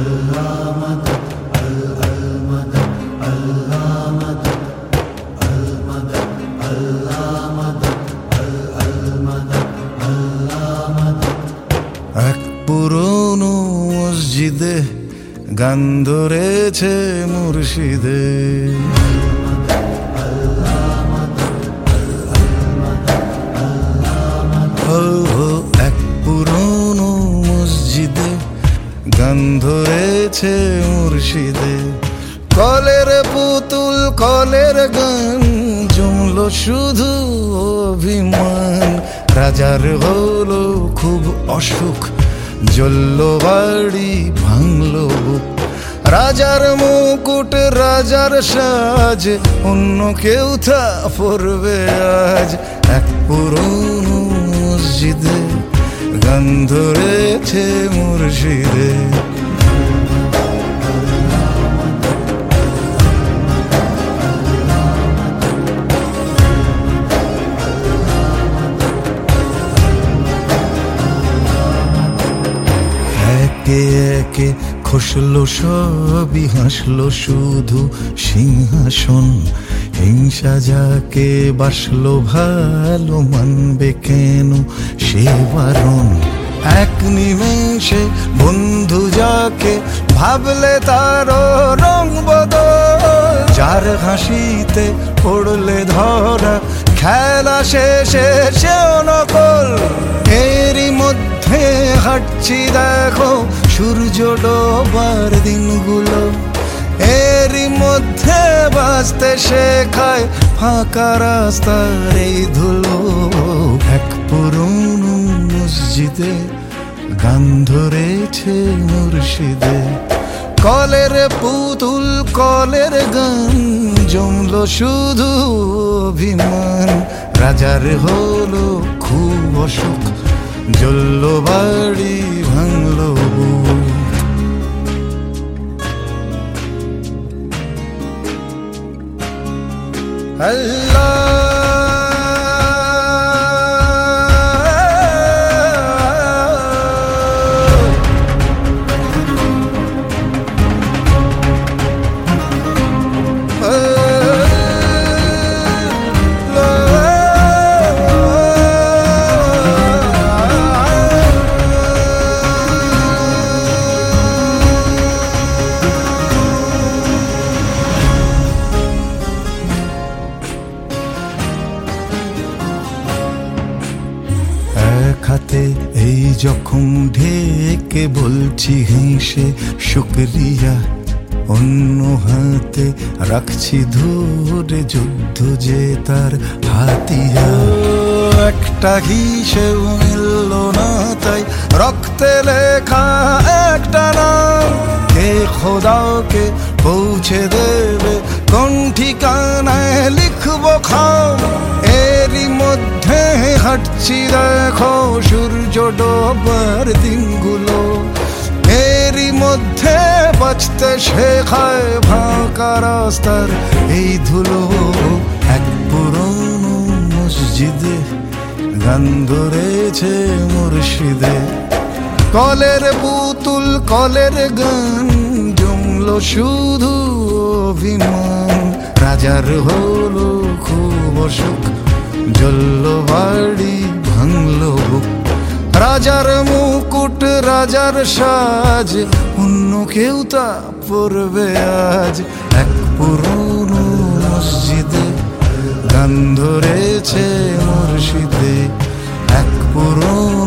এক পুরনো মসজিদে গান ধরেছে মুর্শিদে, এক পুরনো মসজিদে গান ধরেছে মুর্শিদে। কলের পুতুল কলের গান জমলো শুধু অভিমান, রাজার হলো খুব অসুখ, জ্বলল বাড়ি ভাঙলো বুক। রাজার মুকুট রাজার সাজ, অন্য কেউ তা পরবে আজ। এক পুরনো মসজিদে গান ধরেছে মুর্শিদে। একে একে খসলো সবই, হাসলো শুধু সিংহাসন। হিংসা যাকে বাসলো ভালো, মানবে কেন সে বারণ। এক নিমেষে বন্ধু যাকে ভাবলে তারও রং বদল। যার হাসিতে পড়লে ধরা, খেলা শেষে সেও নকল। এরই মধ্যে হাঁটছি দেখো সূর্য ডোবার দিনগুলো, এরই মধ্যে বাঁচতে শেখায় ফাঁকা রাস্তার এই ধুলো। এক পুরনো মসজিদে গান ধরেছে মুর্শিদে। কলের পুতুল কলের গান জমলো শুধু অভিমান, রাজার হলো খুব অসুখ, জ্বলল বাড়ি ভাঙলো বুক। আল্লাহ খাতে এই জখম ঢেকে বলছি হেসে শুকরিয়া, অন্য হাতে রাখছি ধরে যুদ্ধ যে তার হাতিয়ার। একটা হিসেব মিলল না তাই রক্তে লেখা একটা নাম, কে খোদাকে পৌঁছে দেবে কোন ঠিকানায় লিখবো খাম। এরই মধ্যে হাঁটছি দেখো সূর্য ডোবার দিনগুলো, এরই মধ্যে বাঁচতে শেখায় ফাঁকা রাস্তার এই ধুলো। এক পুরনো মসজিদে গান ধরেছে মুর্শিদে। কলের পুতুল কলের গান জমলো শুধু অভিমান, রাজার হলো খুব অসুখ, জ্বলল বাড়ি ভাঙলো বুক। রাজার মুকুট রাজার সাজ, অন্য কেউ তা পরবে আজ। এক পুরনো মসজিদে গান ধরেছে মুর্শিদে। এক পুরনো